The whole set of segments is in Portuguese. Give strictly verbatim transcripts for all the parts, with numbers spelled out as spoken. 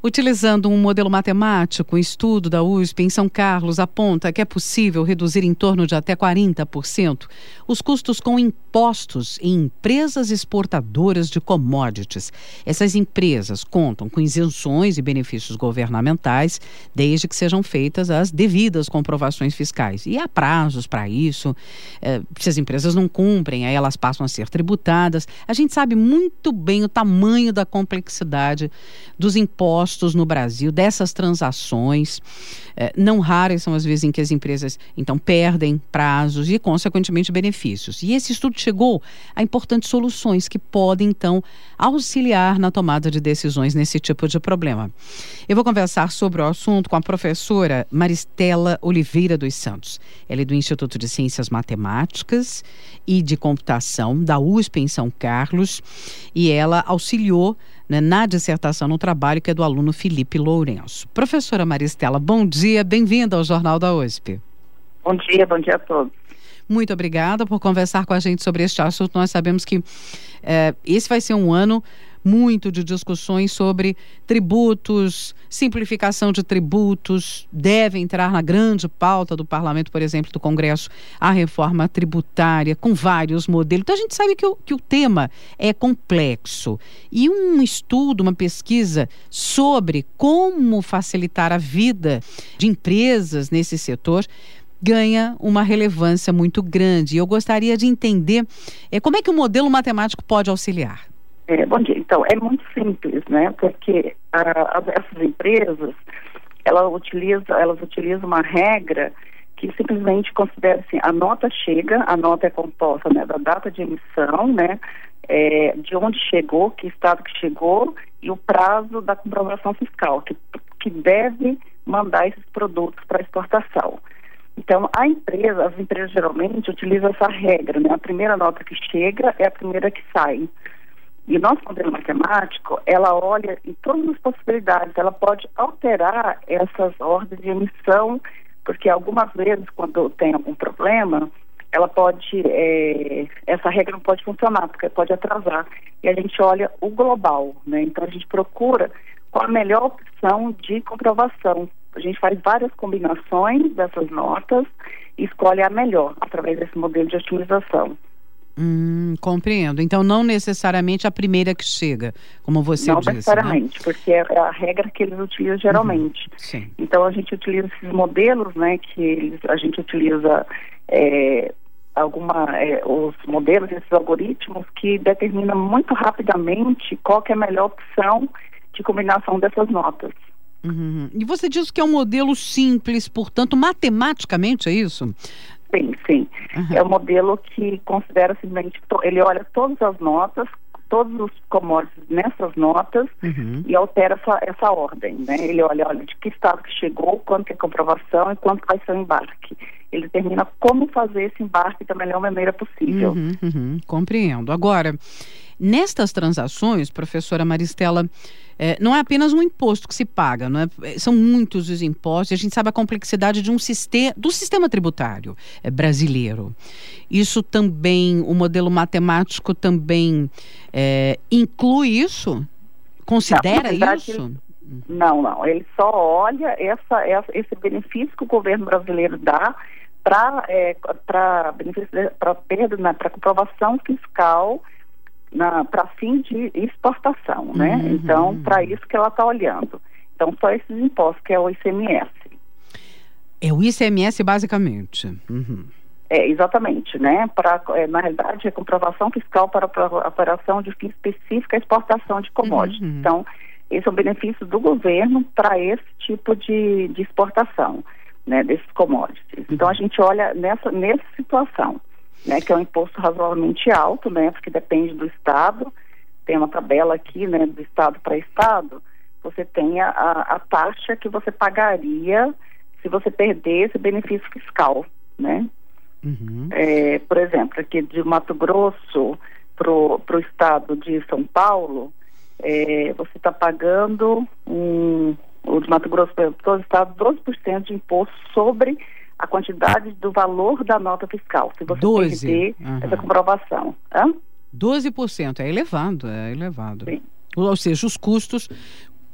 Utilizando um modelo matemático, um estudo da U S P em São Carlos aponta que é possível reduzir em torno de até quarenta por cento os custos com impostos em empresas exportadoras de commodities. Essas empresas contam com isenções e benefícios governamentais, desde que sejam feitas as devidas comprovações fiscais. E há prazos para isso. É, se as empresas não cumprem, aí elas passam a ser tributadas. A gente sabe muito bem o tamanho da complexidade dos impostos no Brasil, dessas transações. É, não raras são as vezes em que as empresas, então, perdem prazos e, consequentemente, benefícios. E esse estudo chegou a importantes soluções que podem, então, auxiliar na tomada de decisões nesse tipo de problema. Eu vou conversar sobre o assunto com a professora Maristela Oliveira dos Santos. Ela é do Instituto de Ciências Matemáticas e de Computação da U S P em São Carlos e ela auxiliou na dissertação no trabalho que é do aluno Felipe Lourenço. Professora Maristela, bom dia, bem-vinda ao Jornal da U S P. Bom dia, bom dia a todos. Muito obrigada por conversar com a gente sobre este assunto. Nós sabemos que é, esse vai ser um ano muito de discussões sobre tributos, simplificação de tributos, deve entrar na grande pauta do Parlamento, por exemplo, do Congresso, a reforma tributária, com vários modelos. Então a gente sabe que o, que o tema é complexo. E um estudo, uma pesquisa sobre como facilitar a vida de empresas nesse setor ganha uma relevância muito grande. E eu gostaria de entender é, como é que o modelo matemático pode auxiliar. É, bom dia. Então, é muito simples, né? Porque a, essas empresas, elas utilizam, elas utilizam uma regra que simplesmente considera assim, a nota chega, a nota é composta, né, da data de emissão, né, é, de onde chegou, que estado que chegou e o prazo da comprovação fiscal, que, que deve mandar esses produtos para exportação. Então, a empresa, as empresas geralmente utilizam essa regra, né? A primeira nota que chega é a primeira que sai. E o nosso modelo matemático, ela olha em todas as possibilidades, ela pode alterar essas ordens de emissão, porque algumas vezes, quando tem algum problema, ela pode, é, essa regra não pode funcionar, porque pode atrasar. E a gente olha o global, né? Então a gente procura qual a melhor opção de comprovação. A gente faz várias combinações dessas notas e escolhe a melhor, através desse modelo de otimização. Hum, compreendo. Então, não necessariamente a primeira que chega, como você não disse. Não necessariamente, né? Porque é a regra que eles utilizam geralmente. Uhum, sim. Então, a gente utiliza esses modelos, né, que eles, a gente utiliza é, alguma, é, os modelos, esses algoritmos que determinam muito rapidamente qual que é a melhor opção de combinação dessas notas. Uhum. E você diz que é um modelo simples, portanto, matematicamente, é isso? Sim, sim. Uhum. É um modelo que considera simplesmente, ele olha todas as notas, todos os commodities nessas notas uhum. e altera essa, essa ordem, né? Ele olha, olha de que estado que chegou, quanto que é comprovação e quanto vai ser o embarque. Ele determina como fazer esse embarque da melhor maneira possível. Uhum, uhum. Compreendo. Agora, nestas transações, professora Maristela, é, não é apenas um imposto que se paga, não é? São muitos os impostos, e a gente sabe a complexidade de um sistema, do sistema tributário é, brasileiro. Isso também, o modelo matemático também é, inclui isso? Considera não, verdade, isso? Ele, não, não. Ele só olha essa, essa, esse benefício que o governo brasileiro dá para é, para perda, né, para comprovação fiscal para fim de exportação, né? Uhum. Então, para isso que ela está olhando. Então, só esses impostos, que é o I C M S. É o I C M S, basicamente. Uhum. É, exatamente, né? Pra, é, na realidade, é comprovação fiscal para a operação de fim específico à exportação de commodities. Uhum. Então, esse é o benefício do governo para esse tipo de, de exportação, né? Desses commodities. Uhum. Então, a gente olha nessa, nessa situação. Né, que é um imposto razoavelmente alto, né, porque depende do estado. Tem uma tabela aqui, né, do estado para estado. Você tem a, a taxa que você pagaria se você perder esse benefício fiscal, né? Uhum. É, por exemplo, aqui de Mato Grosso para o estado de São Paulo, é, você está pagando um, o de Mato Grosso para todo o estado doze por cento de imposto sobre a quantidade do valor da nota fiscal, se você doze perder uhum. essa comprovação. Hã? doze por cento, é elevado, é elevado. Sim. Ou seja, os custos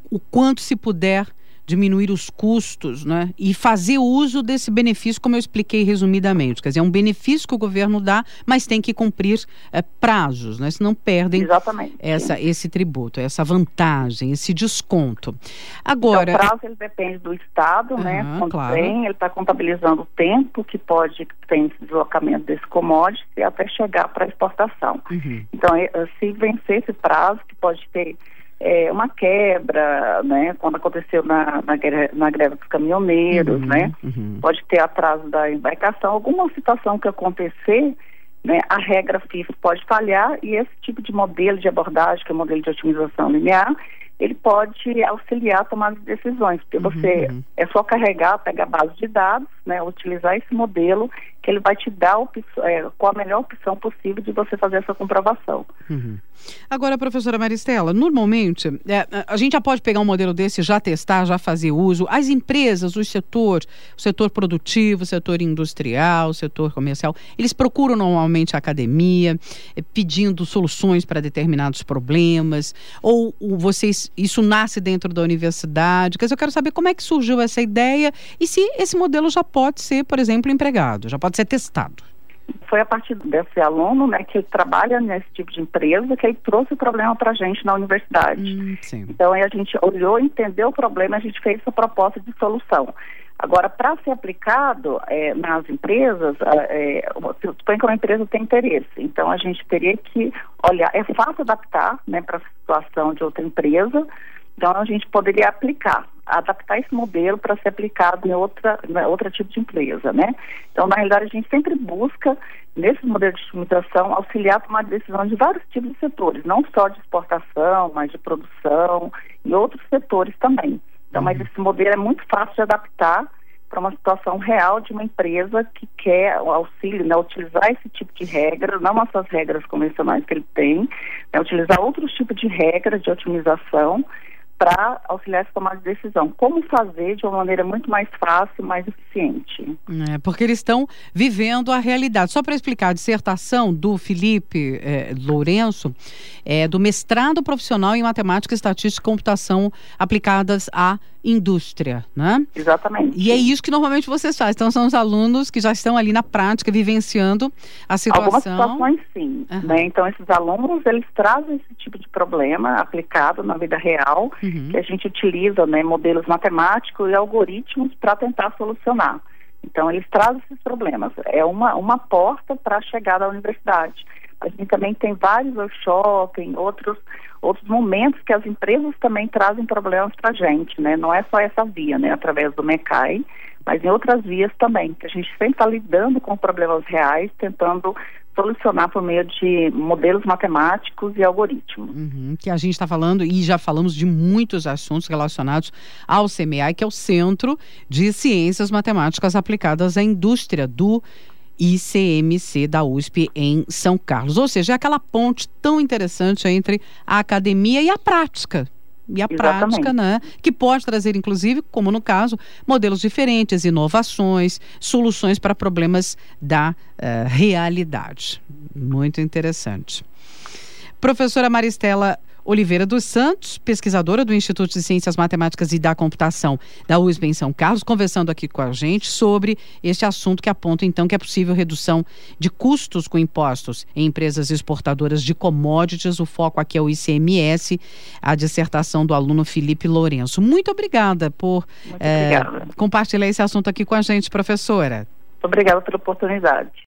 o quanto se puder diminuir os custos, né, e fazer uso desse benefício, como eu expliquei resumidamente. Quer dizer, é um benefício que o governo dá, mas tem que cumprir é, prazos, né, senão perdem essa, esse tributo, essa vantagem, esse desconto. Agora, então, o prazo ele depende do Estado, uhum, né? Quando claro. tem, ele está contabilizando o tempo que pode ter esse deslocamento desse commodity até chegar para a exportação. Uhum. Então, se vencer esse prazo, que pode ter É, uma quebra, né, quando aconteceu na, na, na greve dos caminhoneiros, uhum, né, uhum. pode ter atraso da embarcação, alguma situação que acontecer, né, a regra F I F pode falhar e esse tipo de modelo de abordagem, que é o modelo de otimização linear, ele pode auxiliar a tomar as decisões, porque uhum, você uhum. é só carregar, pegar a base de dados, né, utilizar esse modelo que ele vai te dar opção, é, qual a melhor opção possível de você fazer essa comprovação. Uhum. Agora, professora Maristela, normalmente, é, a gente já pode pegar um modelo desse, já testar, já fazer uso. As empresas, o setor, o setor produtivo, o setor industrial, o setor comercial, eles procuram normalmente a academia, é, pedindo soluções para determinados problemas, ou, ou vocês, isso nasce dentro da universidade? Quer dizer, eu quero saber como é que surgiu essa ideia e se esse modelo já pode ser, por exemplo, empregado, já pode ser testado. Foi a partir desse aluno, né, que trabalha nesse tipo de empresa, que ele trouxe o problema para a gente na universidade. Hum, sim. Então, aí a gente olhou, entendeu o problema, a gente fez essa proposta de solução. Agora, para ser aplicado é, nas empresas, é, suponho que uma empresa tem interesse. Então, a gente teria que olhar, é fácil adaptar, né, para a situação de outra empresa. Então, a gente poderia aplicar, adaptar esse modelo para ser aplicado em outra, em outro tipo de empresa, né? Então, na realidade, a gente sempre busca, nesse modelo de otimização, auxiliar a tomar decisões de vários tipos de setores, não só de exportação, mas de produção e outros setores também. Então, uhum. mas esse modelo é muito fácil de adaptar para uma situação real de uma empresa que quer o auxílio, né, utilizar esse tipo de regra, não essas regras convencionais que ele tem, né, utilizar outros tipos de regras de otimização para auxiliar essa tomada de decisão. Como fazer de uma maneira muito mais fácil, mais eficiente. É, porque eles estão vivendo a realidade. Só para explicar, a dissertação do Felipe é, Lourenço é do mestrado profissional em matemática, estatística e computação aplicadas à indústria, né? Exatamente. E é isso que normalmente vocês fazem. Então, são os alunos que já estão ali na prática, vivenciando a situação. Algumas situações, sim. Uhum. Né? Então, esses alunos, eles trazem esse tipo de problema aplicado na vida real, uhum. que a gente utiliza, né, modelos matemáticos e algoritmos para tentar solucionar. Então, eles trazem esses problemas. É uma, uma porta para a chegada à universidade. A gente também tem vários workshops, outros, outros momentos que as empresas também trazem problemas para a gente, né? Não é só essa via, né? Através do MECAI, mas em outras vias também, que a gente sempre está lidando com problemas reais, tentando solucionar por meio de modelos matemáticos e algoritmos. Uhum, que a gente está falando, e já falamos de muitos assuntos relacionados ao C M E A I, que é o Centro de Ciências Matemáticas Aplicadas à Indústria do I C M C da U S P em São Carlos. Ou seja, é aquela ponte tão interessante entre a academia e a prática. E a Exatamente. prática, né? Que pode trazer, inclusive, como no caso, modelos diferentes, inovações, soluções para problemas da uh, realidade. Muito interessante. Professora Maristela Oliveira dos Santos, pesquisadora do Instituto de Ciências Matemáticas e da Computação da U S P em São Carlos, conversando aqui com a gente sobre este assunto que aponta, então, que é possível redução de custos com impostos em empresas exportadoras de commodities. O foco aqui é o I C M S, a dissertação do aluno Felipe Lourenço. Muito obrigada por Muito é, obrigada. compartilhar esse assunto aqui com a gente, professora. Obrigada pela oportunidade.